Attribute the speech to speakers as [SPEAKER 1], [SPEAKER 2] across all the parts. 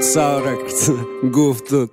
[SPEAKER 1] 40, Гуф тут.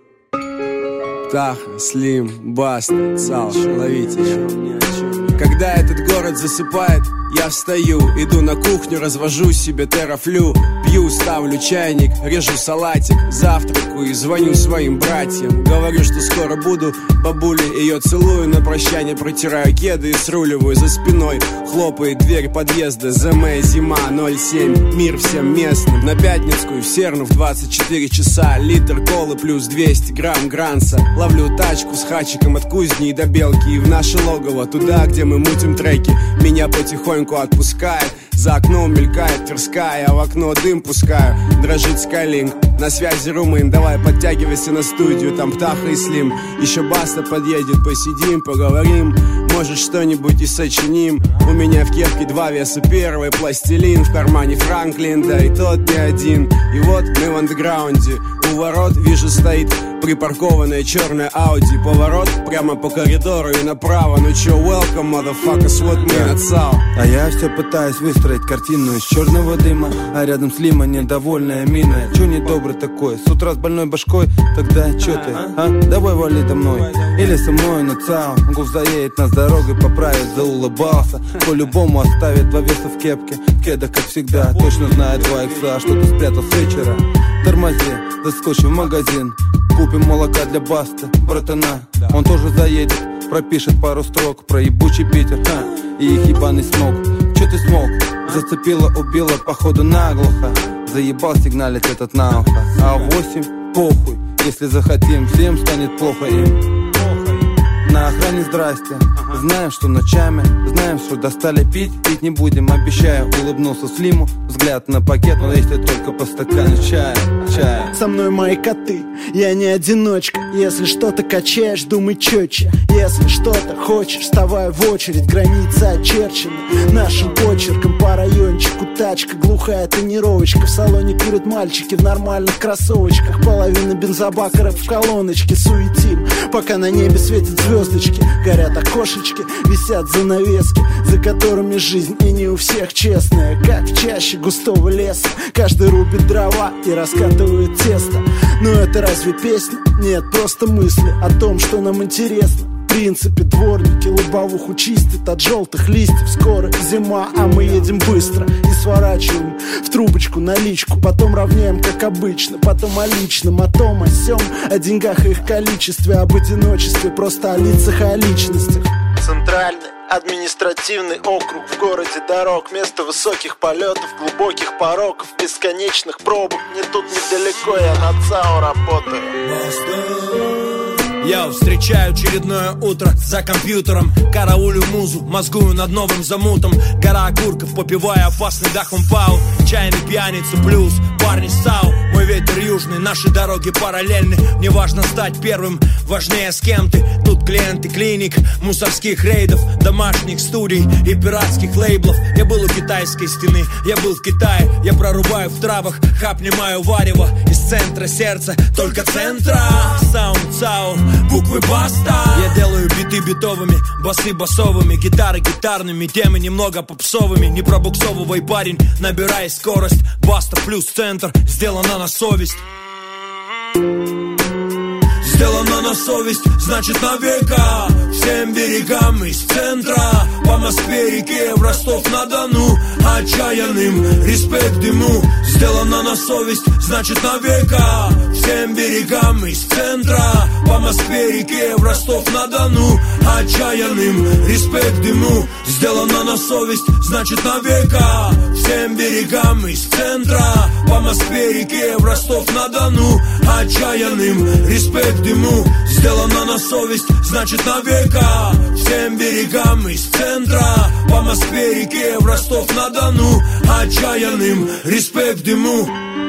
[SPEAKER 1] Птаха, Слим, Баста, Цал, ловите еще. Когда этот город засыпает, я встаю, иду на кухню, развожу себе терафлю. Пью, ставлю чайник, режу салатик, завтракаю и звоню своим братьям. Говорю, что скоро буду, бабуле ее целую, на прощание протираю кеды и сруливаю за спиной. Хлопает дверь подъезда, ЗМ, зима, 07, мир всем местным. На Пятницкую, в Серну в 24 часа, литр колы плюс 200 грамм гранца. Ловлю тачку с хачиком от кузни и до Белки и в наше логово, туда, где мы мутим треки. Меня потихоньку отпускает, за окном мелькает Тверская, а в окно дым пускаю. Дрожит Skylink, на связи румын. Давай подтягивайся на студию, там Птаха и Слим. Еще Баста подъедет, посидим, поговорим. Может что-нибудь и сочиним. У меня в кепке 2 веса, первый пластилин. В кармане Франклин, да и тот не один. И вот мы в андеграунде. У ворот вижу стоит припаркованная черная Ауди. Поворот прямо по коридору и направо. Ну чё, welcome, motherfuckers, вот мы нацал.
[SPEAKER 2] А я все пытаюсь выстроить картину из черного дыма, а рядом с Лима недовольная мина. Чё недобрый такой, с утра с больной башкой? Тогда чё ты, а? Давай вали домой. Или со мной нацал. Гуф заедет нас дорогой, поправит, заулыбался. По-любому оставит 2 веса в кепке. Кеда, как всегда, точно знает 2 икса, что ты спрятал с вечера. Тормози, заскочим в магазин, купим молока для Басты, братана. Он тоже заедет, пропишет пару строк про ебучий Питер, и их ебаный смог. Чё ты смог? Зацепила, убила, походу наглухо. Заебал сигналить этот на ухо. А 8 похуй, если захотим, всем станет плохо им. На охране здрасте, знаем, что ночами, знаем, что достали пить, пить не будем, обещаю. Улыбнулся Слиму, взгляд на пакет, но если только по стакану чая.
[SPEAKER 3] Со мной мои коты, я не одиночка. Если что-то качаешь, думай четче. Если что-то хочешь, вставай в очередь. Границы очерчены нашим почерком. По райончику тачка, глухая тонировочка. В салоне курят мальчики в нормальных кроссовочках. Половина бензобакеров в колоночке. Суетим, пока на небе светят звездочки. Горят окошечки, висят занавески, за которыми жизнь и не у всех честная. Как в чаще густого леса, каждый рубит дрова и раскатывает тесто. Но это разве песня? Нет, просто мысли о том, что нам интересно. В принципе, дворники лобовуху чистят от желтых листьев. Скоро зима, а мы едем быстро и сворачиваем в трубочку наличку. Потом равняем, как обычно, потом о личном, о том, о сём, о деньгах и их количестве, об одиночестве, просто о лицах и о личностях. Центральный административный округ, в городе дорог, место высоких полетов, глубоких пороков, бесконечных пробок. Не тут недалеко, я на ЦАО работаю.
[SPEAKER 4] Я встречаю очередное утро за компьютером, караулю музу, мозгую над новым замутом. Гора окурков, попивая опасный дахом пау. Чайный пьяница плюс парни САУ. Мой ветер южный, наши дороги параллельны. Мне важно стать первым, важнее с кем ты. Тут клиенты клиник, мусорских рейдов, домашних студий и пиратских лейблов. Я был у китайской стены, я был в Китае. Я прорубаю в травах, хапнимаю варево. Из центра сердца, только центра. Саунд ЦАУ, буквы Баста. Я делаю биты битовыми, басы басовыми, гитары гитарными, темы немного попсовыми. Не пробуксовывай, парень, набирай скорость. Баста плюс центр, сделано на совесть. Сделано на совесть, значит на века. Всем берегам из центра, по Москве, реке, в Ростов-на-Дону. Отчаянным респект ему. Сделано на совесть, значит на века. Всем берегам из центра, по Москве, реке, в Ростов-на-Дону. Отчаянным респект ему. Сделано на совесть, значит на века. Всем берегам из центра, по Москве, реке, в Ростов-на-Дону. Отчаянным респект ему. Сделано на совесть, значит на века. Всем берегам из центра, по Москве, реке, в Ростов-на-Дону. Отчаянным респект ему.